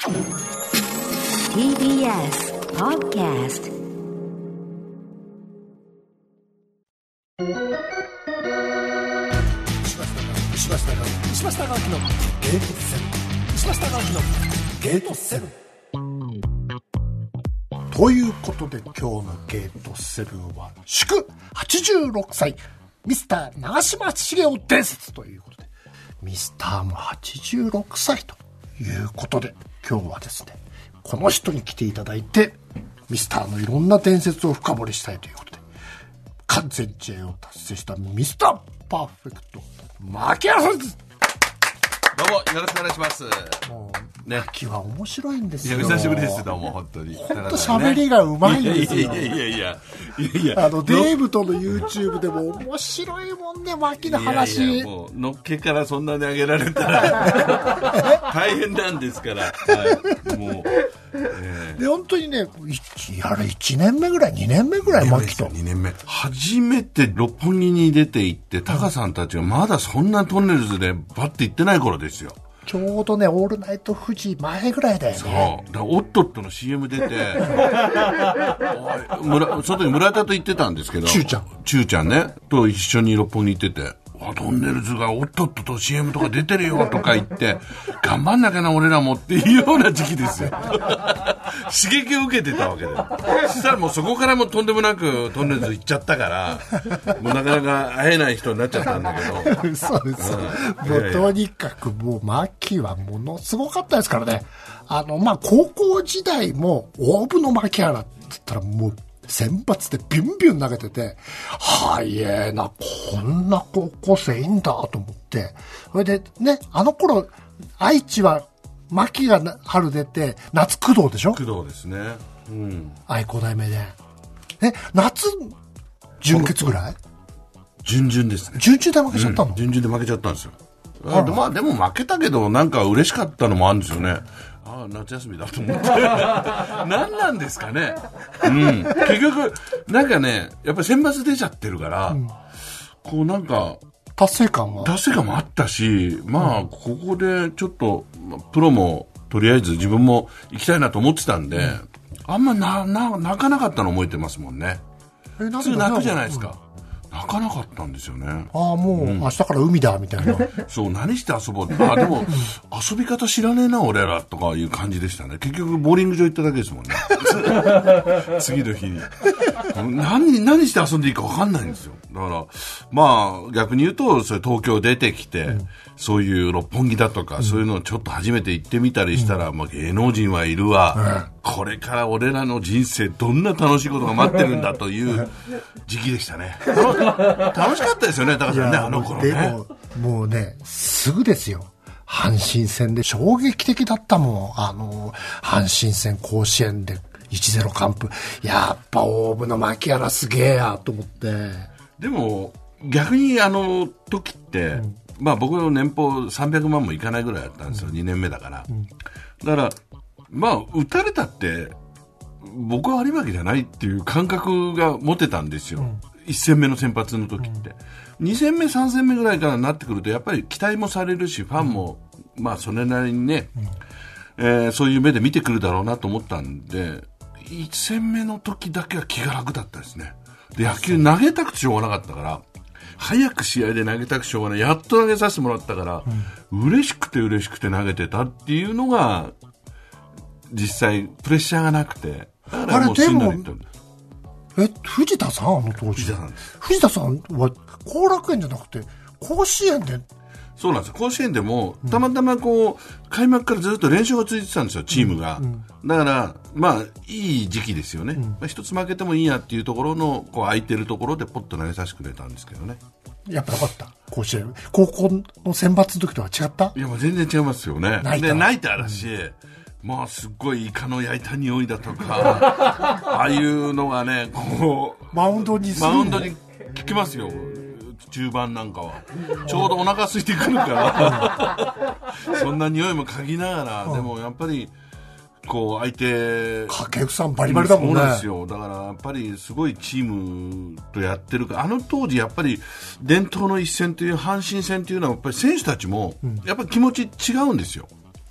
TBS Podcast。 石橋貴明のゲートセブン。石橋貴明のゲートセブン。ということで今日のゲートセブンは祝86歳ミスター長嶋茂雄伝説ということで、ミスターも86歳ということで、今日はですね、この人に来ていただいてミスターのいろんな伝説を深掘りしたいということで、完全試合を達成したミスターパーフェクト牧原さんです。 どうもよろしくお願いします。 もうね、 牧は面白いんですよ。 いや久しぶりです。どうも本当に。 本当喋りがうまいんですよ。 いやデーブとの YouTube でも面白いもんね、牧の話。 いやもうのっけからそんなに上げられたら大変なんですから。はい、もう、 で本当にね、1年目ぐらい2年目ぐらい牧と 2年目初めて六本木に出て行って、タカさんたちがまだそんなトンネルズでバッて行ってない頃ですよ。 ちょうどね、オールナイトフジ前ぐらいだよね。 そうだ、オットットの CM 出て外に村田と行ってたんですけど、チューちゃんねと一緒に六本木に行ってて、トンネルズがオットットと CM とか出てるよとか言って頑張んなきゃな俺らもっていうような時期ですよ。刺激を受けてたわけで、そしたらもうそこからもとんでもなくトンネルズ行っちゃったから、もうなかなか会えない人になっちゃったんだけどそうです、もうとにかくもうマキはものすごかったですからね。高校時代も大部の牧原って言ったらもう選抜でビュンビュン投げてて、早えな、こんな高校生いいんだと思って、それでね、あの頃愛知は牧が春出て夏工藤でしょ。 工藤ですね、うん、 愛工大名で夏準決ぐらい、 準々ですね。 準々で負けちゃったの、 準々で負けちゃったんですよ。でも負けたけどなんか嬉しかったのもあるんですよね。夏休みだと思って何なんですかね、結局なんかね、やっぱり選抜出ちゃってるから、こうなんか達成感もあったし、ここでちょっとプロもとりあえず自分も行きたいなと思ってたんで、あんま泣かなかったの覚えてますもんね。普通泣くじゃないですか、泣かなかったんですよね。 もう、明日から海だみたいな。 そう、何して遊ぼう。でも遊び方知らねえな俺らとかいう感じでしたね。結局ボーリング場行っただけですもんね。次の日に何して遊んでいいか分かんないんですよ。だから逆に言うと、それ東京出てきて、そういう六本木だとか、そういうのをちょっと初めて行ってみたりしたら、芸能人はいるわ、これから俺らの人生どんな楽しいことが待ってるんだという時期でしたね。楽しかったですよね、高橋さんね、あの頃ね。 でもうね、すぐですよ。阪神戦で衝撃的だったもん。阪神戦甲子園で 1-0 完封。やっぱ大部の牧原すげえやと思って。でも逆にあの時って、僕の年俸300万もいかないぐらいだったんですよ、2年目だから。だから打たれたって僕はありわけじゃないっていう感覚が持てたんですよ、1戦目の先発の時って。2戦目3戦目ぐらいからなってくるとやっぱり期待もされるし、ファンもそれなりにね、そういう目で見てくるだろうなと思ったんで、1戦目の時だけは気が楽だったですね。で、野球投げたくてしょうがなかったから、早く試合で投げたくしょうがない、やっと投げさせてもらったから、嬉しくて投げてたっていうのが実際プレッシャーがなくて、だからもうすんなりいったんです。 藤田さん、あの当時。 藤田さんです。 藤田さんは後楽園じゃなくて甲子園で。 そうなんです。甲子園でもたまたま開幕からずっと練習が続いてたんですよ、チームが。だからいい時期ですよね。一つ負けてもいいやっていうところの空いてるところでポッと投げさせてくれたんですけどね。 やっぱよかった。甲子園、高校の選抜の時とは違った？ いや、もう全然違いますよね。で、ナイターだし、すっごいイカの焼いた匂いだとか、ああいうのがね、 マウンドに効きますよ。中盤なんかはちょうどお腹空いてくるからそんな匂いも嗅ぎながら、でもやっぱり相手掛布さんバリバリだもんね。 そうなんですよ。だからやっぱりすごいチームとやってるから、あの当時やっぱり伝統の一戦という阪神戦というのはやっぱり選手たちもやっぱり気持ち違うんですよ。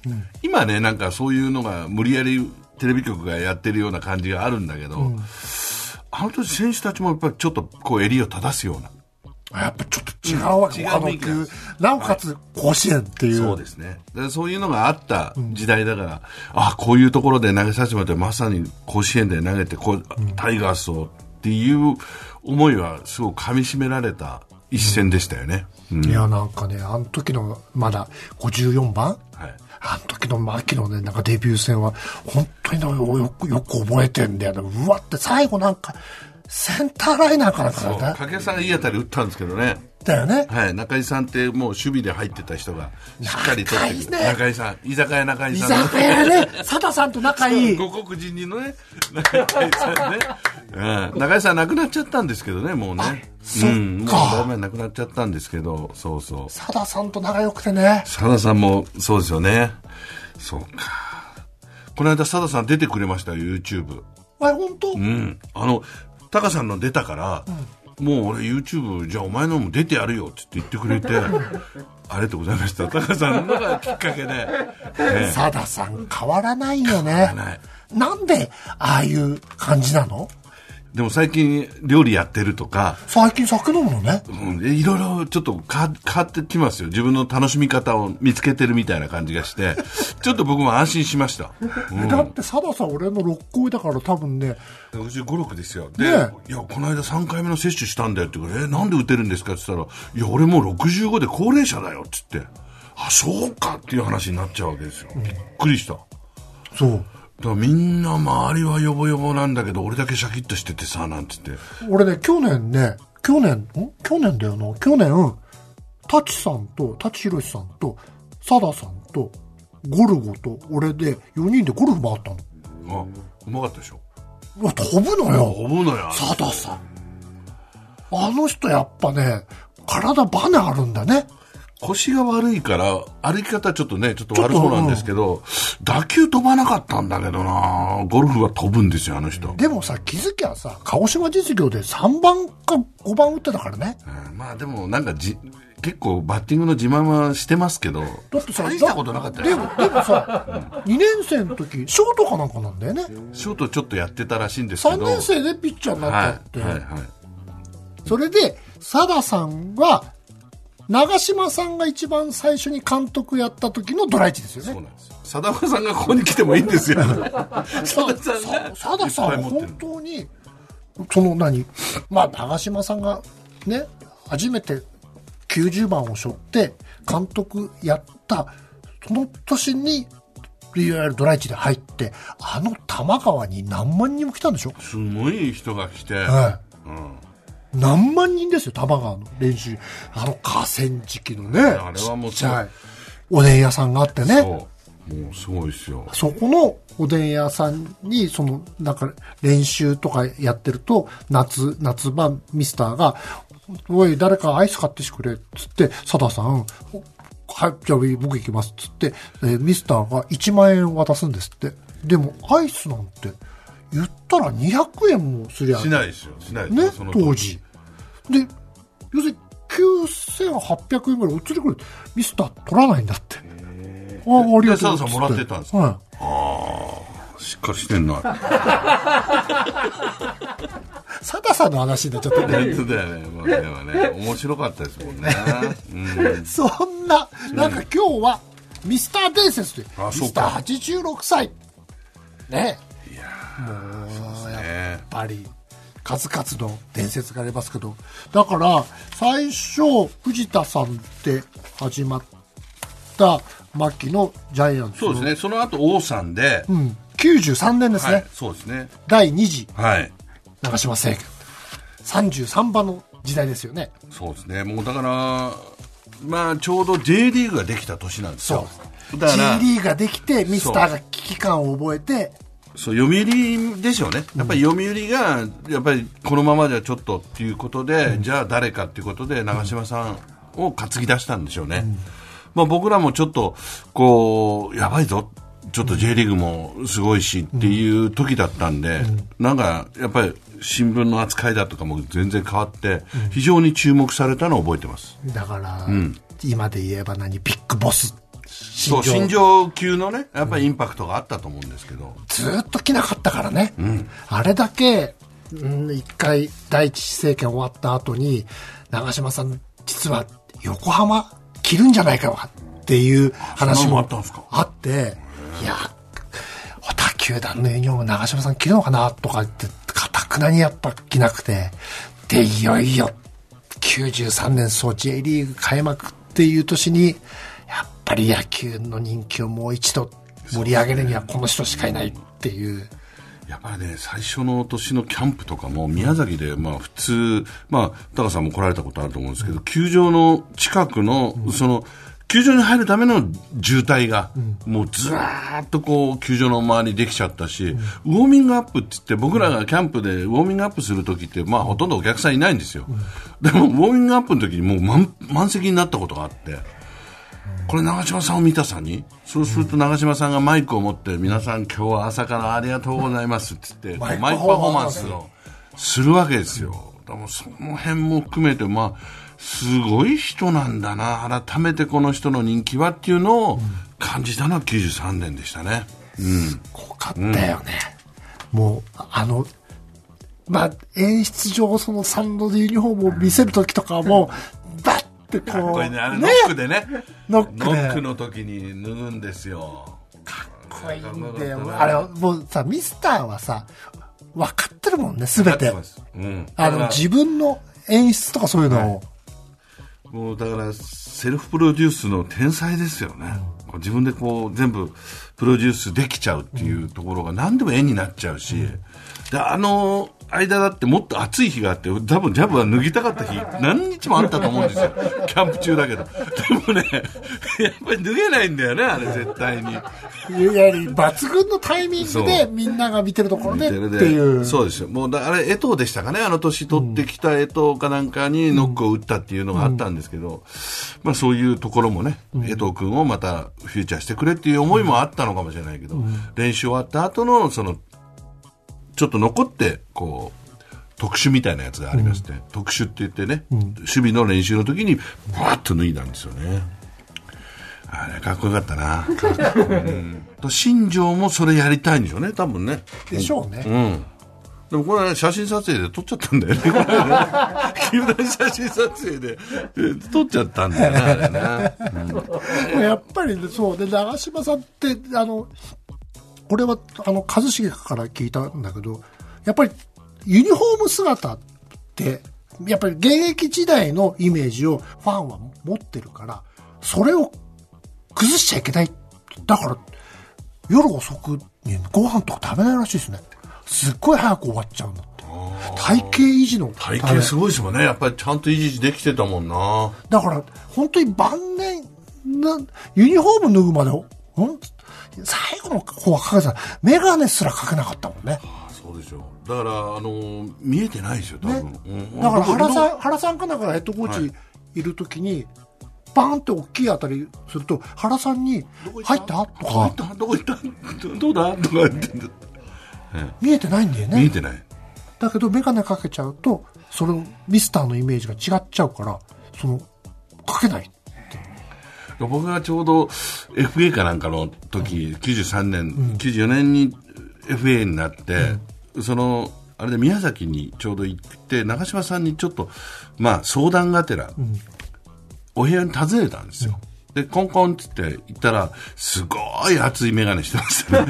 今ねなんかそういうのが無理やりテレビ局がやってるような感じがあるんだけど、あの時選手たちもやっぱりちょっとこう襟を正すような、 やっぱちょっと違うわけ、他の球、なおかつ甲子園っていう、 そうですね。でそういうのがあった時代だから、こういうところで投げさせてもらってまさに甲子園で投げてタイガースをっていう思いはすごく噛み締められた一戦でしたよね。 いやなんかね、あの時のまだ54番、あの時の牧のねなんかデビュー戦は本当によく覚えてんだよね。うわって最後なんかセンターライナーからそう掛さんがいい当たり打ったんですけどね。 だよね。 はい、中井さんってもう守備で入ってた人がしっかり取ってくる。中井さん、居酒屋中井さん。 居酒屋ね、佐田さんと仲いい。 五国人にのね、中井さんね。中井さん亡くなっちゃったんですけどね、もうね。 そっか。 もうだいぶ前亡くなっちゃったんですけど、そうそう。 佐田さんと仲良くてね。 佐田さんもそうですよね。そうか。この間佐田さん出てくれましたよ、YouTube。 本当？ タカさんの出たから、もう俺 YouTube じゃあお前のも出てやるよって言ってくれてありがとうございました。タカさんのがきっかけで、 佐田さん変わらないよね。なんでああいう感じなの？ でも最近料理やってるとか、 最近酒飲むのね、 いろいろちょっと変わってきますよ。自分の楽しみ方を見つけてるみたいな感じがしてちょっと僕も安心しました。 だって佐田さん俺の6個上だから多分ね 55、6ですよ。で、いやこの間3回目の接種したんだよって言うから、なんで打てるんですかって言ったら、いや俺もう65で高齢者だよって言って、そうかっていう話になっちゃうわけですよ。びっくりした。 そうだからみんな周りはヨボヨボなんだけど俺だけシャキッとしててさなんて言って、 俺ね去年だよな、去年舘ひろしさんと佐田さんとゴルゴと俺で4人でゴルフ回ったの。 うまかったでしょ。 飛ぶのよ佐田さん。あの人やっぱね体バネあるんだね。 腰が悪いから歩き方ちょっと悪そうなんですけど、打球飛ばなかったんだけどな。ゴルフは飛ぶんですよあの人。 でもさ気づきゃさ鹿児島実業で3番か5番打ってたからね。 まあでもなんか結構バッティングの自慢はしてますけど、だってさ大したことなかったよ。 でもさ、2年生の時ショートかなんかなんだよね。 ショートちょっとやってたらしいんですけど、 3年生でピッチャーになったって、それで佐田さんは長嶋さんが一番最初に監督やった時のドラ1ですよね。 そうなんですよ。佐田さんがここに来てもいいんですよ。佐田さんは本当に長嶋さんがね初めて90番を背負って監督やったその年にいわゆるドラ1で入って、多摩川に何万人も来たんでしょ。 すごい人が来て、 何万人ですよ、多摩川の練習。河川敷のね、 あれはもうちっちゃいおでん屋さんがあってね。 もうすごいですよ。 そこのおでん屋さんに、練習とかやってると、夏場ミスターが、おい、誰かアイス買ってくれ、つって、佐田さん、はい、じゃあ僕行きます、つって、ミスターが1万円渡すんですって。でも、アイスなんて、言ったら200円もすりゃしないですよ。しないですよ。ね、当時。で、要するに9800円ぐらい移りくるミスター取らないんだって。ありがとうございます。 佐田さんもらってたんですか。しっかりしてんな。 佐田さんの話でちょっとね。 本当だよね。もうでもね、面白かったですもんね。 そんな、今日はミスター伝説で、ミスター86歳。ね。 いやもうやっぱり数々の伝説がありますけど、だから最初藤田さんで始まった牧のジャイアンツ。 そうですね。その後王さんで、 93年ですね。 そうですね。 第2次長嶋政権、33番の時代ですよね。 そうですね。もうだからちょうど J リーグができた年なんですよ。 だから J リーグができてミスターが危機感を覚えて、 読売でしょうね。やっぱり読売がやっぱりこのままじゃちょっとっていうことで、じゃあ誰かっていうことで長嶋さんを担ぎ出したんでしょうね。僕らもちょっとやばいぞ、ちょっと J リーグもすごいしっていう時だったんで、なんかやっぱり新聞の扱いだとかも全然変わって非常に注目されたのを覚えてます。 だから、今で言えばビッグボスそう新庄級のねやっぱりインパクトがあったと思うんですけど、 ずっと来なかったからね、あれだけ、一回第一子政権終わった後に長嶋さん実は横浜着るんじゃないかっていう話もあって、いや他球団のユニフォーム長嶋さん着るのかなとかって固くなにやっぱ着なくて、でいよいよ93年そう J リーグ開幕っていう年にやっぱり野球の人気をもう一度盛り上げるにはこの人しかいないっていう。 やっぱりね最初の年のキャンプとかも宮崎でまあ普通タカさんも来られたことあると思うんですけど、球場の近くのその球場に入るための渋滞がもうずらーっとこう球場の周りにできちゃったし、ウォーミングアップって言って僕らがキャンプでウォーミングアップするときってまあほとんどお客さんいないんですよ。でもウォーミングアップの時にもう満席になったことがあって、これ長嶋さんを見たさに、そうすると長嶋さんがマイクを持って皆さん今日は朝からありがとうございますって言ってマイクパフォーマンスをするわけですよ。でもその辺も含めてまあすごい人なんだな、改めてこの人の人気はっていうのを感じたのは93年でしたね。 すごかったよね。もう演出上そのサンドでユニフォームを見せる時とかもバッてこうね、あれノックでね、ノックの時に脱ぐんですよ。 かっこいいんだよ。あれもうさミスターはさ分かってるもんね全て、自分の演出とかそういうのを、 もうだからセルフプロデュースの天才ですよね。自分でこう全部プロデュースできちゃうっていうところが何でも絵になっちゃうし、で間だってもっと暑い日があって多分ジャブは脱ぎたかった日何日もあったと思うんですよキャンプ中だけど。でもねやっぱり脱げないんだよねあれ絶対に。 いや抜群のタイミングでみんなが見てるところでっていう。 そうですよ。もうあれ江藤でしたかね、あの年取ってきた江藤かなんかにノックを打ったっていうのがあったんですけど、まあそういうところもね、江藤君をまたフューチャーしてくれっていう思いもあったのかもしれないけど、練習終わった後のそのちょっと残ってこう特殊みたいなやつがありまして、特殊って言ってね、守備の練習の時にバーッと脱いだんですよね。あれかっこよかったな。新庄もそれやりたいんでしょうね多分ね。 でしょうね。 でもこれ、ね、写真撮影で撮っちゃったんだよね。球団写真撮影で撮っちゃったんだよねあれね。 やっぱりそうで長嶋さんってこれは一茂から聞いたんだけど、やっぱりユニフォーム姿ってやっぱり現役時代のイメージをファンは持ってるから、それを崩しちゃいけない。だから夜遅くにご飯とか食べないらしいですね。すっごい早く終わっちゃうんだって。体型維持の体型すごいですもんね。やっぱりちゃんと維持できてたもんな。 だから本当に晩年ユニフォーム脱ぐまで最後の方はかけたらメガネすらかけなかったもんね。 そうでしょう。だから見えてないですよ多分、 だから原さんかなんかがヘッドコーチいる時に、バーンって大きい当たりすると原さんに入ったとかどこ行ったどうだとか言って見えてないんだよね。 見えてない。 だけどメガネかけちゃうとそのミスターのイメージが違っちゃうからかけない。 僕がちょうど FA かなんかの時、93年、94年に FA になって、あれで宮崎にちょうど行って長嶋さんにちょっと相談がてら、お部屋に訪ねたんですよ。でコンコンって言って行ったらすごい厚い眼鏡してましたね。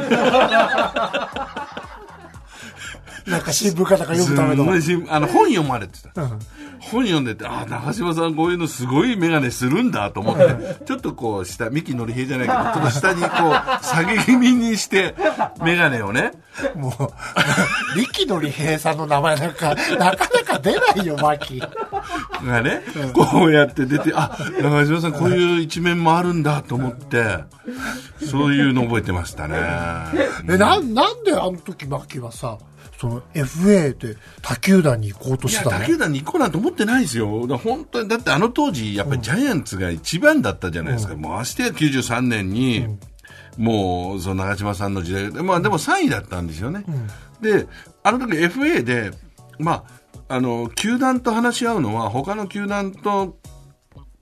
なんか新聞かなんか読むための本読まれてた、本読んでて、長嶋さんこういうのすごい眼鏡するんだと思って、ちょっとこう下、三木のり平じゃないけど、ちょっと下にこう下げ気味にして眼鏡をね、 もう三木のり平さんの名前なんかなかなか出ないよマキがね、こうやって出て、長嶋さんこういう一面もあるんだと思って、そういうの覚えてましたね。 なんであの時マキはさ、その FA で他球団に行こうとしたの？ いや他球団に行こうなんて思ってないですよ。本当にだってあの当時やっぱりジャイアンツが一番だったじゃないですか。もうましてや93年に、もうその長嶋さんの時代で、でも3位だったんですよね。であの時 FA で球団と話し合うのは他の球団と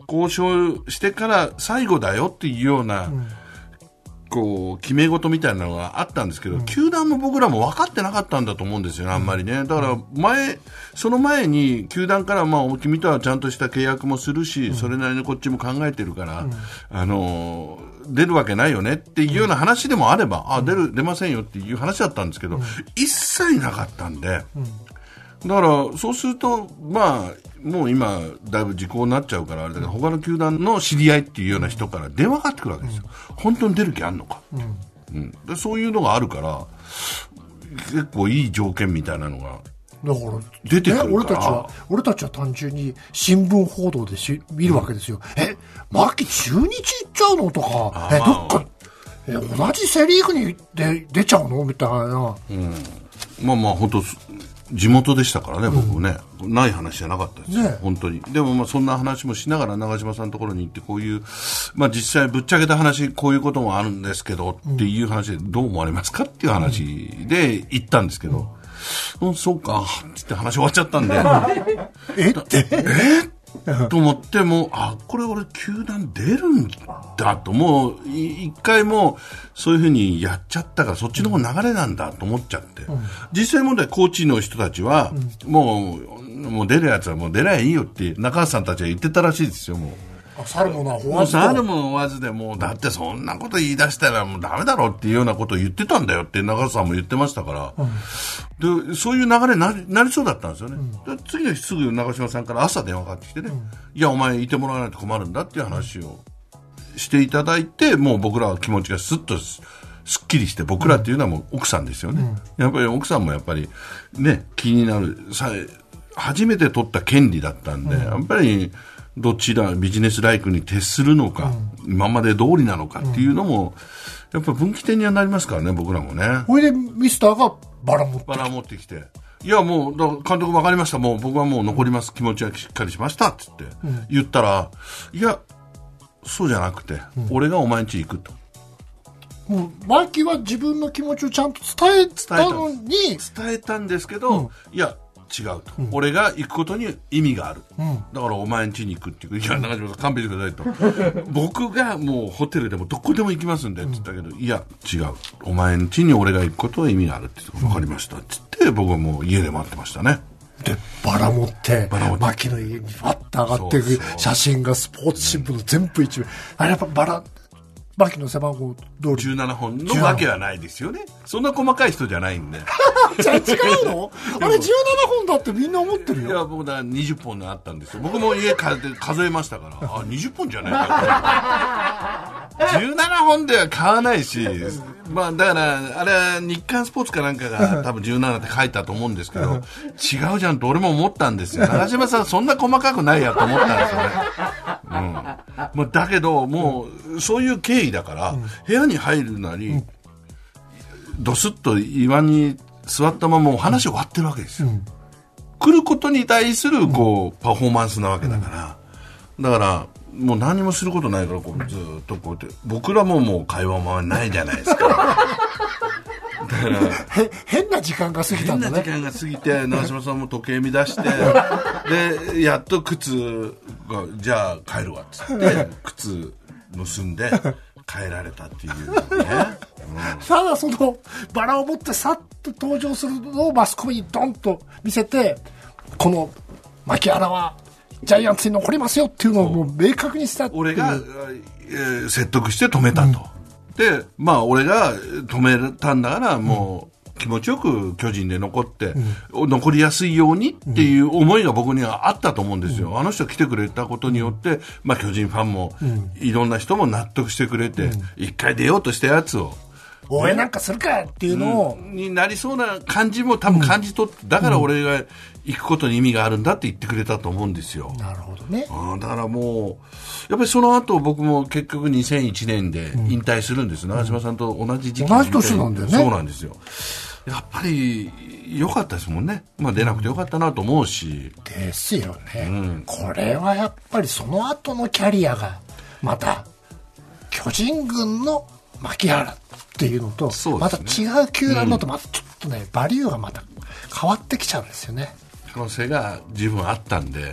交渉してから最後だよっていうような、こう決め事みたいなのがあったんですけど、球団も僕らも分かってなかったんだと思うんですよね、あんまりね。だからその前に球団から、君とはちゃんとした契約もするし、それなりにこっちも考えてるから、出るわけないよねっていうような話でもあれば、出ませんよっていう話だったんですけど、一切なかったんで、だからそうするともう今だいぶ時効になっちゃうからあれだけど、他の球団の知り合いっていうような人から電話がかかってくるわけですよ、本当に出る気あんのか、でそういうのがあるから結構いい条件みたいなのがだから出てくるから、 俺たちは単純に新聞報道で見るわけですよ、牧中日行っちゃうのとか、どっか同じセリーグに出ちゃうのみたいな、 本当地元でしたからね、僕もね、ない話じゃなかったですよ、本当に。でもそんな話もしながら長嶋さんのところに行って、こういう、実際ぶっちゃけた話、こういうこともあるんですけど、っていう話でどう思われますかっていう話で行ったんですけど、そうかって話終わっちゃったんで、と思ってもこれ俺球団出るんだと、もう一回もそういう風にやっちゃったからそっちの方流れなんだと思っちゃって、実際問題コーチの人たちは、もう出るやつはもう出ないいいよって中橋さんたちは言ってたらしいですよ。もう去るものは追わずと、 去るもの追わずで、もうだってそんなこと言い出したらもうダメだろっていうようなことを言ってたんだよって中橋さんも言ってましたから、でそういう流れになりそうだったんですよね、で次の日すぐ長嶋さんから朝電話かかってきてね、いやお前いてもらわないと困るんだっていう話をしていただいて、もう僕らは気持ちがすっとすっきりして、僕らっていうのはもう奥さんですよね、やっぱり奥さんもやっぱりね気になる初めて取った権利だったんで、やっぱりどちらビジネスライクに徹するのか、今まで通りなのかっていうのも、やっぱ分岐点にはなりますからね、僕らもね。 これでミスターがバラ持ってきて、 いやもう監督分かりました、もう僕はもう残ります、気持ちはしっかりしましたっつって言ったら、いやそうじゃなくて、俺がお前ん家行くと。 マキは自分の気持ちをちゃんと伝えたのに伝えたんですけど、いや違うと、俺が行くことに意味がある、だからお前ん家に行くっていう、いや長嶋さん勘弁してくださいと僕がもうホテルでもどこでも行きますんでって言ったけど、いや違う、お前ん家に俺が行くことは意味があるって言って、分かりましたって言って、僕はもう家で待ってましたね。 でバラ持って牧の家にファッと上がっていく写真がスポーツ新聞の全部一面、あれやっぱバラ牧の背番号通り 17本のわけはないですよね。そんな細かい人じゃないんでじゃあ違うのあれ17本だってみんな思ってるよ。 いや僕だ20本があったんですよ。僕も家帰って数えましたから20本じゃないか17本では買わないし、だからあれは日刊スポーツかなんかが多分17って書いたと思うんですけど違うじゃんと俺も思ったんですよ。長嶋さんそんな細かくないやと思ったんですよね、だけどもうそういう経緯だから、部屋に入るなり、ドスッと岩に座ったままお話終わってるわけですよ、来ることに対するこう、パフォーマンスなわけだから、だからもう何もすることないからこうずっとこうやって僕らももう会話もないじゃないですかだから変な時間が過ぎたんだね。 変な時間が過ぎて長嶋さんも時計見出してでやっと靴がじゃあ帰るわっつって靴結んで帰られたっていうね、 ただそのバラを持ってさっと登場するのをマスコミにドンと見せて、この牧原はジャイアンツに残りますよっていうのをもう明確にしたっていう。 俺が、説得して止めたと、で俺が止めたんだからもう気持ちよく巨人で残って、残りやすいようにっていう思いが僕にはあったと思うんですよ、あの人来てくれたことによって、巨人ファンも、いろんな人も納得してくれて、一回出ようとしたやつを応援なんかするかっていうのを、 になりそうな感じも多分感じ取って、だから俺が行くことに意味があるんだって言ってくれたと思うんですよ。 なるほどね。 だからもうやっぱりその後僕も結局2001年で引退するんです、長嶋さんと同じ時期に同じ年なんだよね。 そうなんですよ。やっぱり良かったですもんね、出なくて良かったなと思うし、 ですよね、これはやっぱりその後のキャリアがまた巨人軍の牧原っていうのとまた違う球団だとまたちょっとね、バリューがまた変わってきちゃうんですよね。 可能性が十分あったんで、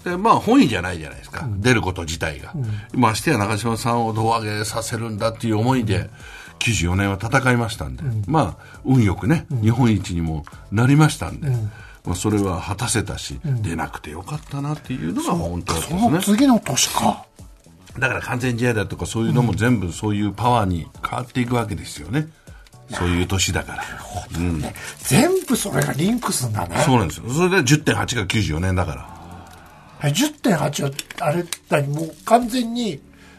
でまあ本意じゃないじゃないですか、出ること自体が、ましてや長嶋さんを胴上げさせるんだっていう思いで、94年は戦いましたんで、まあ運よくね、日本一にもなりましたんで、まあ、それは果たせたし、出なくてよかったなっていうのが本当ですね。 その次の年か。 だから完全試合だとかそういうのも全部そういうパワーに変わっていくわけですよね、そういう年だから、 全部それがリンクするんだね。 そうなんですよ。それで 10.8 が94年だから。 10.8 はあれだ、もう完全に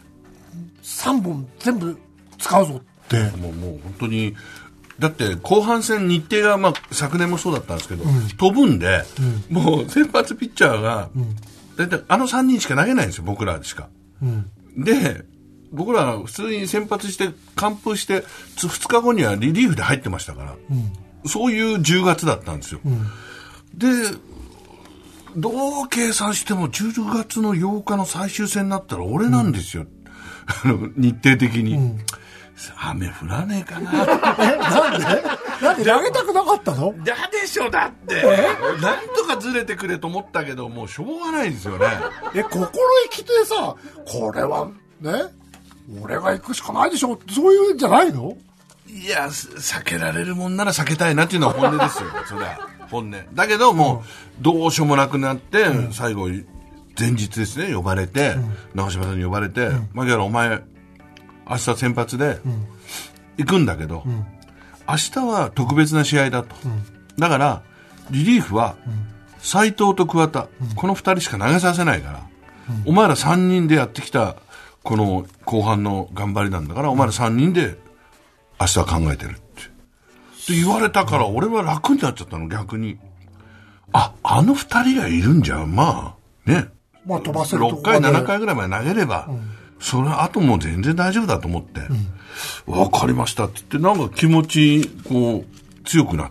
3本全部使うぞって。 もう本当にだって後半戦日程が、まあ、昨年もそうだったんですけど、飛ぶんで、もう先発ピッチャーが、だいたいあの3人しか投げないんですよ、僕らしか。で僕らは普通に先発して完封して2日後にはリリーフで入ってましたから、そういう10月だったんですよ、でどう計算しても10月の8日の最終戦になったら俺なんですよ、日程的に、雨降らねえかななんで投げたくなかったの？ だでしょ、だってなんとかずれてくれと思ったけどもうしょうがないですよね。 心意気でさ、これはね俺が行くしかないでしょ、そういうんじゃないの？ いや避けられるもんなら避けたいなっていうのは本音ですよそれは本音だけどもどうしようもなくなって、最後前日ですね呼ばれて、長嶋さんに呼ばれて、槙原お前明日先発で行くんだけど、明日は特別な試合だと、だからリリーフは斉藤と桑田、この2人しか投げさせないから、お前ら3人でやってきたこの後半の頑張りなんだから、お前ら3人で明日は考えてるって言われたから、俺は楽になっちゃったの、逆に。あの2人がいるんじゃまあね、 まあ飛ばせるとこ 6回7回ぐらいまで投げれば、それあともう全然大丈夫だと思って、分かりましたって言って、なんか気持ちこう強くなって、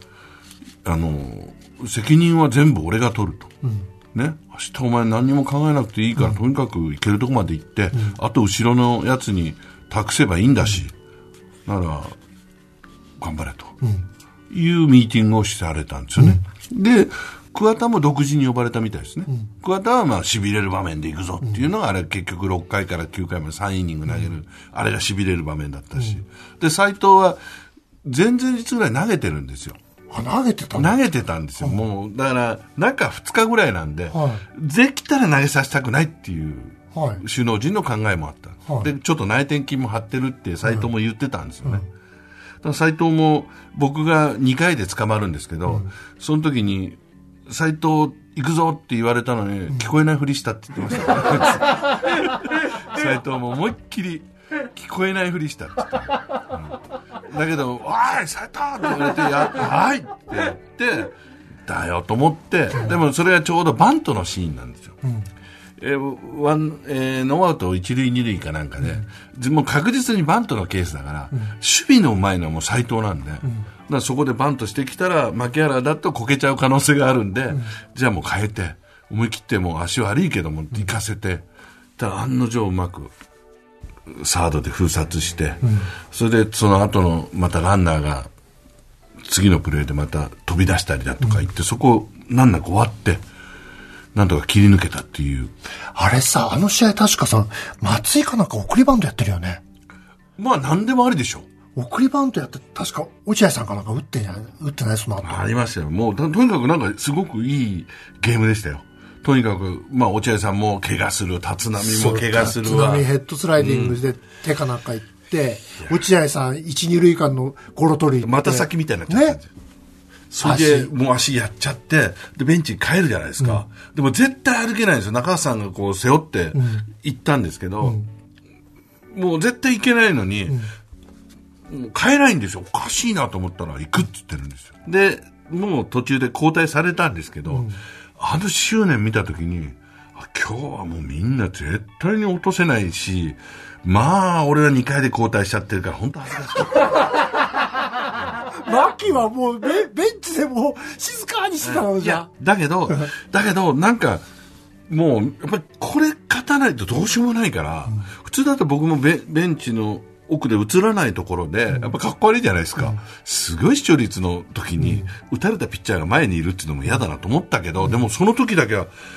責任は全部俺が取ると、ね、明日お前何にも考えなくていいから、とにかく行けるとこまで行って、あと後ろのやつに託せばいいんだし、なら頑張れと、いうミーティングをされたんですよね、で桑田も独自に呼ばれたみたいですね、桑田はまあ痺れる場面で行くぞっていうのが、あれ結局6回から9回まで3イニング投げる、あれが痺れる場面だったし、で斉藤は前々日ぐらい投げてるんですよ。 投げてたんですよ、もうだから中2日ぐらいなんで、できたら投げさせたくないっていう首脳陣の考えもあった、でちょっと内転筋も張ってるって斉藤も言ってたんですよね、だから斉藤も僕が2回で捕まるんですけど、その時に斉藤行くぞって言われたのに、聞こえないふりしたって言ってました斉藤も思いっきり聞こえないふりしたって言って、だけどおい斉藤って言われてはいって言ってだよと思って、でもそれはちょうどバントのシーンなんですよ、ノーアウト一塁二塁かなんかで、もう確実にバントのケースだから、守備のうまいのはもう斉藤なんで、だからそこでバントしてきたら牧原だとこけちゃう可能性があるんで、じゃあもう変えて思い切ってもう足悪いけども行かせて、ただ案の定うまくサードで封殺して、それでその後のまたランナーが次のプレーでまた飛び出したりだとか言って、そこ難なく終わってなんとか切り抜けたっていう。 あれさ、あの試合確かさ、松井かなんか送りバントやってるよね。 まあ何でもありでしょ。 送りバントやって、確か落合さんかなんか打ってないその後。 ありましたよ。もうとにかくなんかすごくいいゲームでしたよ。とにかくまあ落合さんも怪我する、立浪も怪我するわ、 立浪ヘッドスライディングで手かなんかいって、落合さん 1,2 塁間のゴロ取りまた先みたいになっちゃったんですよ、それでもう足やっちゃってでベンチに帰るじゃないですか、でも絶対歩けないんですよ。中橋さんがこう背負って行ったんですけど、もう絶対行けないのに、もう帰れないんですよ。おかしいなと思ったら行くって言ってるんですよ。でもう途中で交代されたんですけど、あの執念見た時に今日はもうみんな絶対に落とせないし、まあ俺は2回で交代しちゃってるから本当恥ずかしかった牧はもうベンチでもう静かにしてたのじゃん。 だけどなんかもうやっぱりこれ勝たないとどうしようもないから、普通だと僕もベンチの奥で映らないところでやっぱかっこ悪いじゃないですか、すごい視聴率の時に打たれたピッチャーが前にいるっていうのも嫌だなと思ったけど、でもその時だけは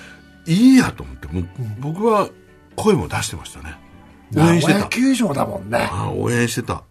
いいやと思って、もう僕は声も出してましたね。応援してた。 名古屋球場だもんね。 応援してた。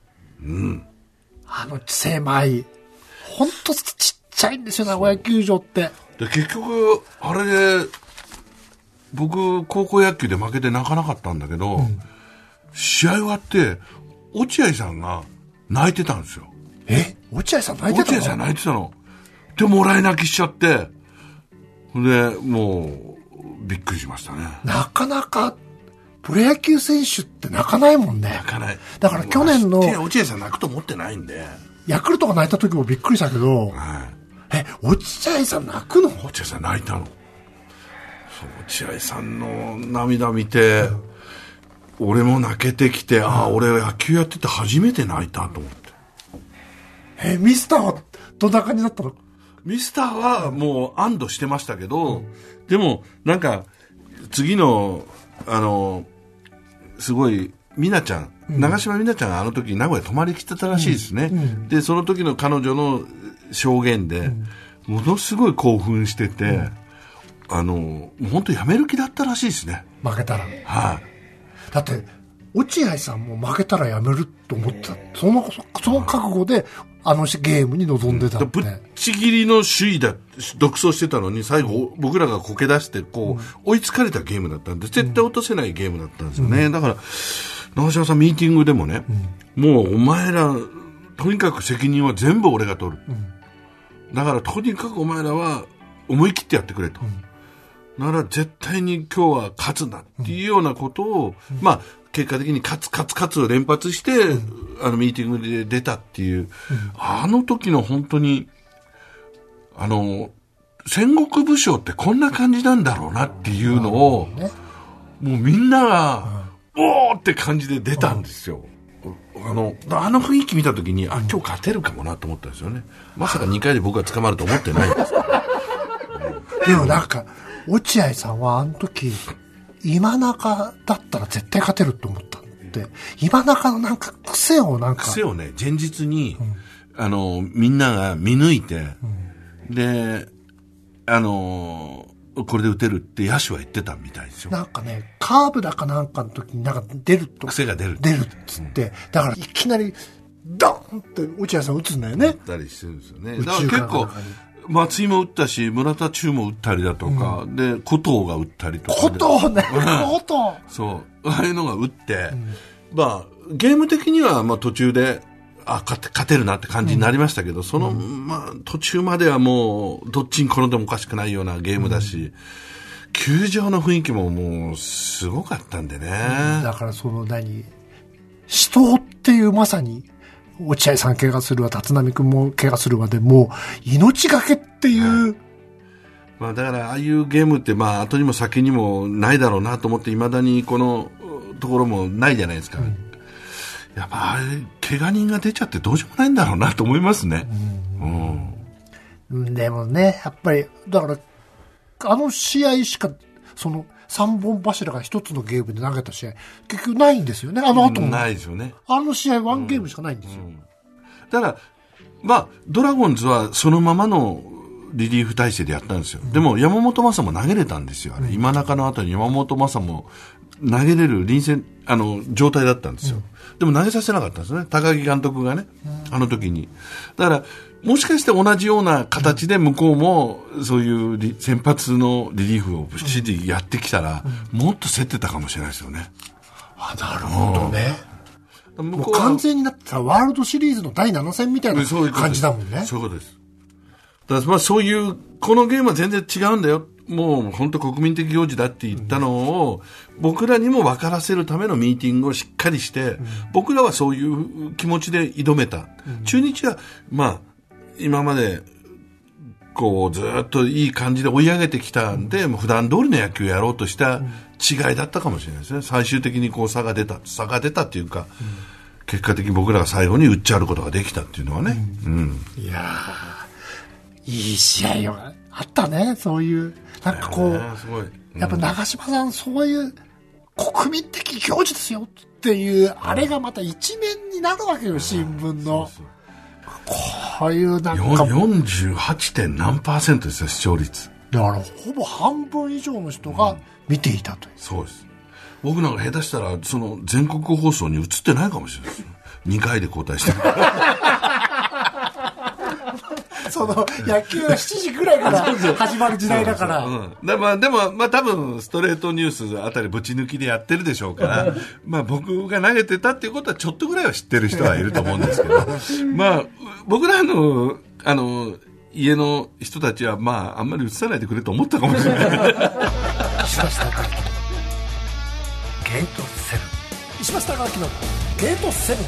狭い、ほんとちっちゃいんですよ、名古屋球場って。 で結局あれで僕高校野球で負けて泣かなかったんだけど、試合終わって落合さんが泣いてたんですよ。 落合さん泣いてたの？ 落合さん泣いてたの。でもらい泣きしちゃって、でもうびっくりしましたね。 なかなかプロ野球選手って泣かないもんね。 泣かない。 だから去年の落合さん泣くと思ってないんで、 ヤクルトが泣いた時もびっくりしたけど、落合さん泣くの？ 落合さん泣いたの。落合さんの涙見て、俺も泣けてきて、俺野球やってて初めて泣いたと思って。 ミスターはどんな感じだったの？ ミスターはもう安堵してましたけど、でもなんか次のすごい美奈ちゃん、長嶋美奈ちゃんがあの時名古屋泊まりきてたらしいですね。でその時の彼女の証言で、ものすごい興奮してて、もう本当やめる気だったらしいですね。 負けたら。だって落合さんも負けたらやめると思ってた。その覚悟でゲームに臨んでたって。 ぶっちぎりの首位独走してたのに、最後僕らがこけ出して追いつかれたゲームだったんで、絶対落とせないゲームだったんですよね。だから長嶋さんミーティングでもね、もうお前らとにかく責任は全部俺が取る、だからとにかくお前らは思い切ってやってくれと、だから絶対に今日は勝つなっていうようなことを、結果的に勝つを連発して、ミーティングで出たっていう、あの時の本当に戦国武将ってこんな感じなんだろうなっていうのを、もうみんながおーって感じで出たんですよ。あの雰囲気見た時に今日勝てるかもなと思ったんですよね。まさか2回で僕が捕まると思ってないんです。 でもなんか落合さんはあの時今中だったら絶対勝てると思ったって、今中のなんか癖をね前日に、みんなが見抜いて、でこれで打てるって野手は言ってたみたいですよ。 なんかね、カーブだかなんかの時になんか癖が出るっつって、だからいきなりドーンって落合さん打つんだよね。 打ったりしてるんですよね。だから結構松井も打ったし、村田中も打ったりだとか、で古藤が打ったりとか、 古藤ね、古藤そうああいうのが打って、ゲーム的には途中で勝てるなって感じになりましたけど、途中まではもうどっちに転んでもおかしくないようなゲームだし、球場の雰囲気ももうすごかったんでね。 だから死闘っていうまさに落合さん怪我するわ、立浪君も怪我するわで、もう命がけっていう、 だからああいうゲームって後にも先にもないだろうなと思って、未だにこのところもないじゃないですか。やっぱあれ怪我人が出ちゃってどうしようもないんだろうなと思いますね。 でもね、やっぱりだからあの試合しか3本柱が1つのゲームで投げた試合結局ないんですよね。あの後もないですよね。 あの試合1ゲームしかないんですよ。 だからドラゴンズはそのままのリリーフ体制でやったんですよ。でも山本昌も投げれたんですよ。今中の後に山本昌も投げれる臨戦状態だったんですよ。でも投げさせなかったんですね、高木監督がね、あの時に。だからもしかして同じような形で向こうもそういう先発のリリーフを指示やってきたら、もっと競ってたかもしれないですよね。 なるほどね。もう完全になったらワールドシリーズの第7戦みたいな感じだもんね。 そういうことです。だからそういうこのゲームは全然違うんだよ、もう本当国民的行事だって言ったのを、僕らにも分からせるためのミーティングをしっかりして、僕らはそういう気持ちで挑めた。中日は今までずっといい感じで追い上げてきたんで、普段通りの野球をやろうとした違いだったかもしれないですね。最終的に差が出たっていうか、結果的に僕らが最後に打っちゃうことができたっていうのはね。 いやいい試合があったね。そういうなんかすごい、 やっぱ長嶋さん、そういう国民的行事ですよっていうあれがまた一面になるわけよ、新聞の。こういうなんか 48. 何%ですよ、視聴率。 だからほぼ半分以上の人が見ていたという、 そうです。僕なんか下手したらその全国放送に映ってないかもしれないですよ。2回で交代してるその野球は7時ぐらいから始まる時代だから。 でも多分ストレートニュースあたりぶち抜きでやってるでしょうからまあ僕が投げてたっていうことはちょっとぐらいは知ってる人はいると思うんですけどまあ僕らの家の人たちはまああんまり映さないでくれと思ったかもしれない石橋貴明ゲートセブン、石橋貴明のゲートセブン。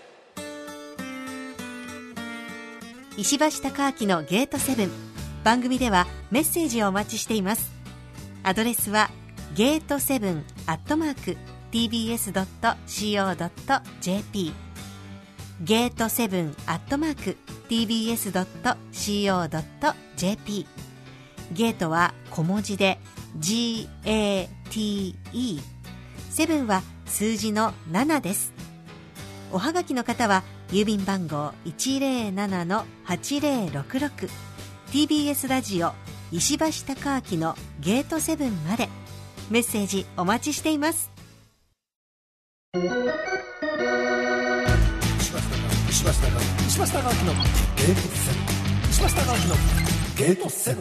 石橋貴明のゲートセブン。番組ではメッセージをお待ちしています。アドレスはゲートセブン@tbs.co.jp ゲートセブン@tbs.co.jp ゲートは小文字で GATE、 セブンは数字の7です。おはがきの方は郵便番号 107-8066 TBS ラジオ石橋貴明のゲートセブンまで。メッセージお待ちしています。 石橋貴明のゲートセブン、石橋貴明のゲートセブン。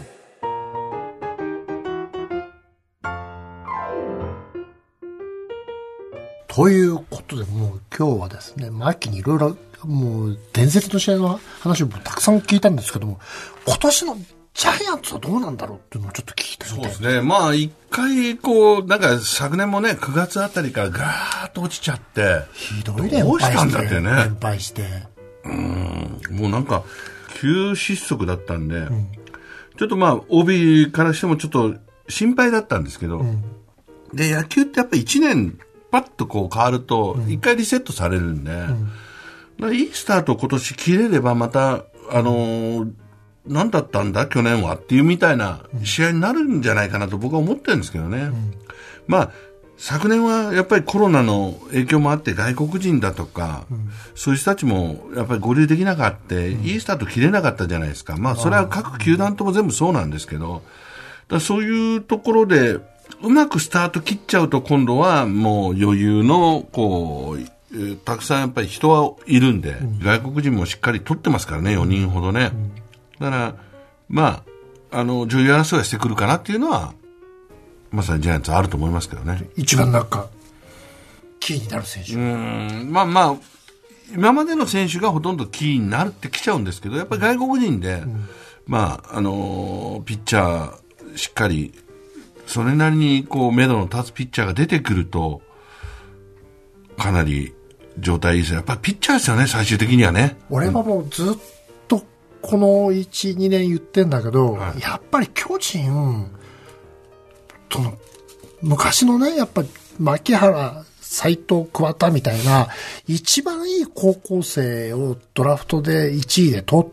ということで、もう今日はですね、秋にいろいろもう伝説の試合の話をたくさん聞いたんですけども、今年のジャイアンツはどうなんだろうっていうのをちょっと聞いてみたい。 そうですね。まあ一回こうなんか昨年もね9月あたりからガーッと落ちちゃって、 ひどい連敗して、 どうしたんだってね。 連敗して、 もうなんか急失速だったんで、ちょっとまあ OB からしてもちょっと心配だったんですけど、で野球ってやっぱり1年パッとこう変わると一回リセットされるんで、いいスタートを今年切れればまた何だったんだ去年はっていうみたいな試合になるんじゃないかなと僕は思ってるんですけどね。まあ昨年はやっぱりコロナの影響もあって外国人だとか、そういう人たちもやっぱり合流できなかった、いいスタート切れなかったじゃないですか。まあそれは各球団とも全部そうなんですけど、だそういうところでうまくスタート切っちゃうと今度はもう余裕のこうたくさんやっぱり人はいるんで、外国人もしっかり取ってますからね、4人ほどね。だからまあ上位争いはしてくるかなっていうのはまさにジャイアンツはあると思いますけどね。 一番なんかキーになる選手、 まあ今までの選手がほとんどキーになってきちゃうんですけど、やっぱり外国人で、まあピッチャーしっかりそれなりにこう目処の立つピッチャーが出てくるとかなり状態いいですよ。やっぱりピッチャーですよね、最終的にはね。 俺はもうずっとこの 1,2 年言ってんだけど、やっぱり巨人その昔のね、やっぱり牧原、斉藤、桑田みたいな一番いい高校生をドラフトで1位で取って、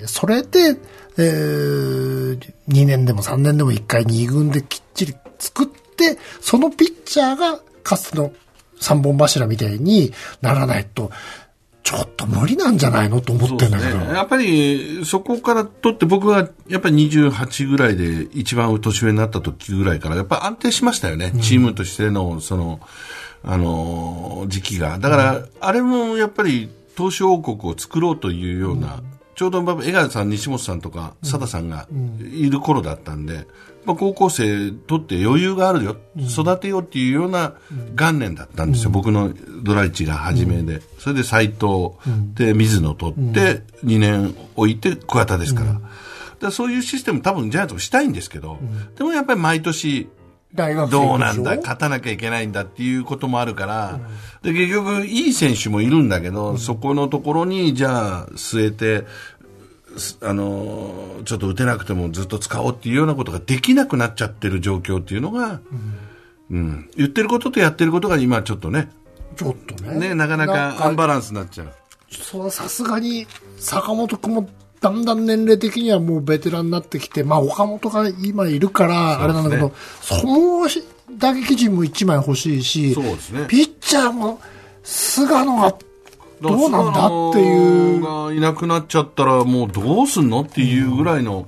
それで、2年でも3年でも1回2軍できっちり作って、そのピッチャーがかつての3本柱みたいにならないとちょっと無理なんじゃないのと思ってんだけど、 ね、やっぱりそこから取って僕がやっぱり28ぐらいで一番年上になった時ぐらいからやっぱり安定しましたよね、チームとしてのその時期が。だから、あれもやっぱり投手王国を作ろうというような、ちょうど江川さん、西本さんとか佐田さんがいる頃だったんで、高校生取って余裕があるよ、育てようっていうような元年だったんですよ、僕のドラ1が初めで。それで斉藤で水野取って2年置いて桑田ですから。だからそういうシステム多分ジャイアンツもしたいんですけど、でもやっぱり毎年どうなんだ、勝たなきゃいけないんだっていうこともあるから、で結局いい選手もいるんだけど、そこのところにじゃあ据えてちょっと打てなくてもずっと使おうっていうようなことができなくなっちゃってる状況っていうのが、言ってることとやってることが今ちょっとね、なかなかアンバランスになっちゃう。 そうさすがに坂本君もだんだん年齢的にはもうベテランになってきて、まあ岡本が今いるからあれなんだけど、その打撃陣も1枚欲しいし、 そうですね、 ピッチャーも菅野がどうなんだっていうがいなくなっちゃったらもうどうすんのっていうぐらいの、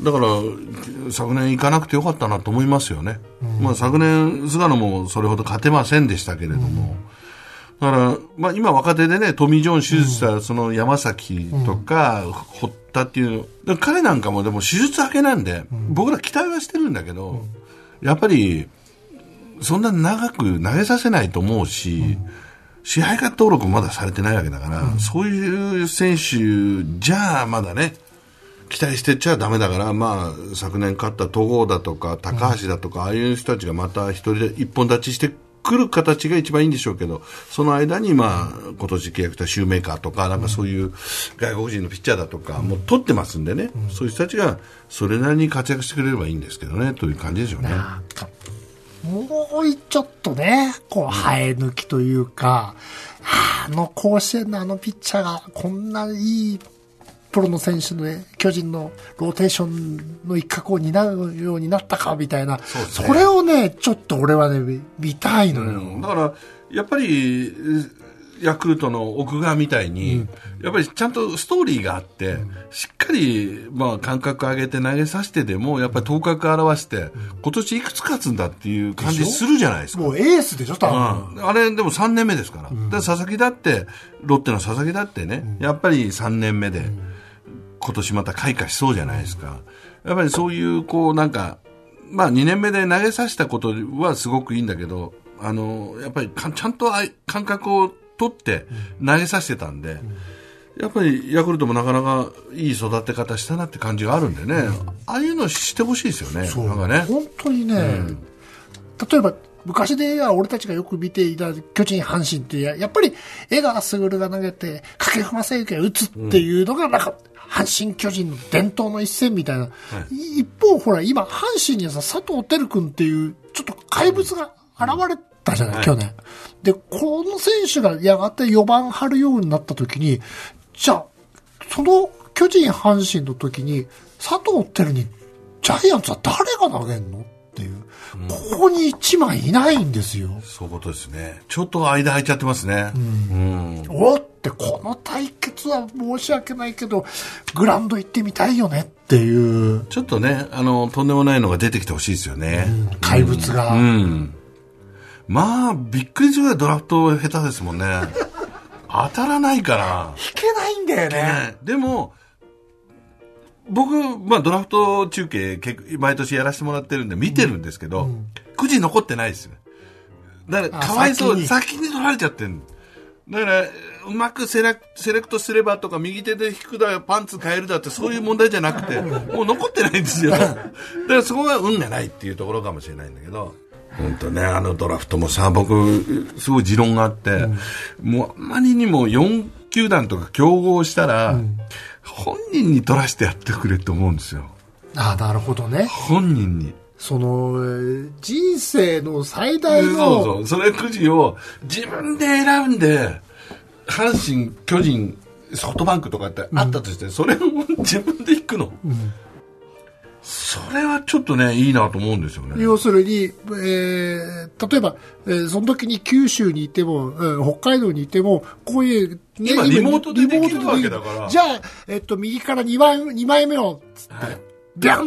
だから昨年行かなくてよかったなと思いますよね。まあ、昨年菅野もそれほど勝てませんでしたけれども、だから、まあ、今若手でねトミー・ジョン手術したその山崎とか堀田っていうの、彼なんかもでも手術明けなんで、僕ら期待はしてるんだけど、やっぱりそんな長く投げさせないと思うし、支配下登録まだされてないわけだから、そういう選手じゃあまだね期待してちゃダメだから、まあ、昨年勝った戸郷だとか高橋だとか、ああいう人たちがまた一人で一本立ちしてくる形が一番いいんでしょうけど、その間に、まあ、今年契約したシューメーカーとか、なんかそういう外国人のピッチャーだとかもう取ってますんでね、そういう人たちがそれなりに活躍してくれればいいんですけどね、という感じでしょうね。 もうちょっとね、こう、生え抜きというか、甲子園のピッチャーがこんないいプロの選手のね、巨人のローテーションの一角を担うようになったかみたいな、それをね、ちょっと俺はね、見たいのよ。 だから、やっぱり、ヤクルトの奥川みたいに、やっぱりちゃんとストーリーがあって、しっかり、まあ、間隔上げて投げさせてでも、やっぱり頭角表して、今年いくつ勝つんだっていう感じするじゃないですか。 もうエースでしょ、多分。 あれ、でも3年目ですから。で佐々木だって、ロッテの佐々木だってね、やっぱり3年目で、今年また開花しそうじゃないですか。やっぱりそういう、こう、なんか、まあ、2年目で投げさせたことはすごくいいんだけど、やっぱりちゃんと感覚を取って投げさせてたんで、やっぱりヤクルトもなかなかいい育て方したなって感じがあるんでね、ああいうのしてほしいですよね。なんかね、 本当にね、例えば昔では俺たちがよく見ていた巨人阪神ってやっぱり江川卓が投げて掛布正幸が打つっていうのがなんか阪神巨人の伝統の一戦みたいな、一方ほら今阪神にはさ佐藤輝君っていうちょっと怪物が現れたじゃない、去年で、この選手がやがて4番張るようになった時に、じゃあその巨人阪神の時に佐藤輝にジャイアンツは誰が投げんのっていう、ここに1枚いないんですよ。 そういうことですね。ちょっと間空いちゃってますね。 おってこの対決は申し訳ないけどグラウンド行ってみたいよねっていう、 ちょっとね、とんでもないのが出てきてほしいですよね。 怪物が。 まあ、びっくりするぐらいドラフト下手ですもんね。当たらないから。 引けないんだよね。 でも、僕、まあドラフト中継毎年やらせてもらってるんで見てるんですけど、くじ残ってないですよ。だからかわいそうに先に取られちゃってる。だからうまくセレクトすればとか右手で引くだパンツ変えるだってそういう問題じゃなくて、もう残ってないんですよ。だからそこが運がないっていうところかもしれないんだけど、本当ね、ドラフトもさ、僕すごい持論があって、もうあまりにも4球団とか競合したら、本人に取らせてやってくれと思うんですよ。 なるほどね。 本人に。 その人生の最大のそれくじを自分で選んで、阪神巨人ソフトバンクとかってあったとして、それを自分で引くの、それはちょっとねいいなと思うんですよね。 要するに、例えば、その時に九州にいても、北海道にいてもこういう、 ね、今リモートでできるわけだから、 じゃあ、右から2枚目をつって、ビャンって、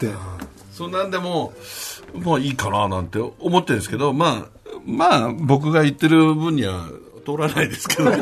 そんなんでもまあいいかななんて思ってるんですけど、まあ僕が言ってる分には通らないですけどね。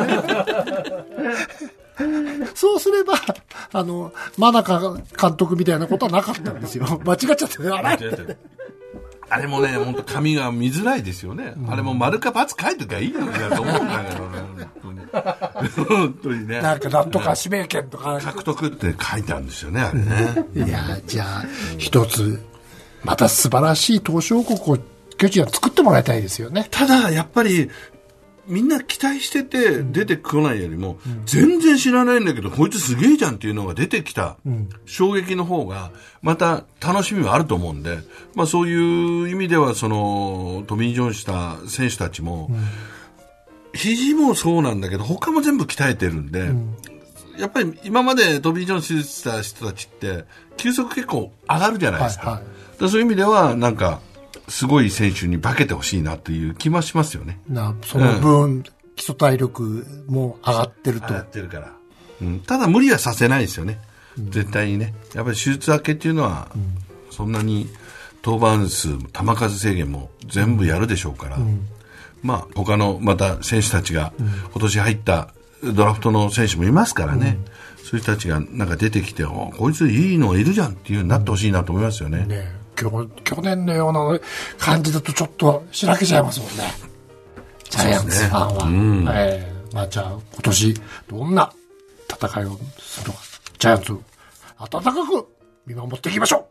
そうすれば真中監督みたいなことはなかったんですよ。間違っちゃってあれもね、本当紙が見づらいですよね。あれも丸か×書いておきゃいいのになと思うんだけどね。本当にね。 なんとか指名権とか獲得って書いてあるんですよね、あれね。 いや、じゃあ一つまた素晴らしい投手王国を巨人は作ってもらいたいですよね。 ただやっぱりみんな期待してて出てこないよりも、全然知らないんだけどこいつすげえじゃんっていうのが出てきた衝撃の方がまた楽しみはあると思うんで、まあ、そういう意味ではそのトミー・ジョンした選手たちも、肘もそうなんだけど他も全部鍛えてるんで、やっぱり今までトミー・ジョン手術した人たちって球速結構上がるじゃないですか。そういう意味ではなんかすごい選手に化けてほしいなという気もしますよね。 その分、基礎体力も上がってると。 上がってるから。ただ無理はさせないですよね。 絶対にね、やっぱり手術明けっていうのは、そんなに登板数、球数制限も全部やるでしょうから、まあ他のまた選手たちが、今年入ったドラフトの選手もいますからね、そういう人たちがなんか出てきて、こいついいのいるじゃんっていう風になってほしいなと思いますよね。 去年のような感じだとちょっとしらけちゃいますもんね、ジャイアンツファンは。まあ、じゃあ今年どんな戦いをするのか、ジャイアンツ温かく見守っていきましょう。